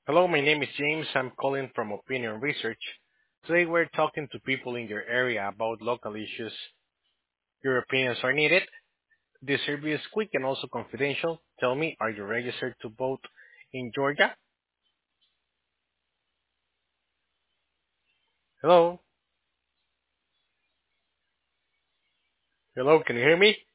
Hello, my name is James. I'm calling from Opinion Research. Today we're talking to people in your area about local issues. Your opinions are needed. This survey is quick and also confidential. Tell me, are you registered to vote in Georgia? Hello? Hello, can you hear me?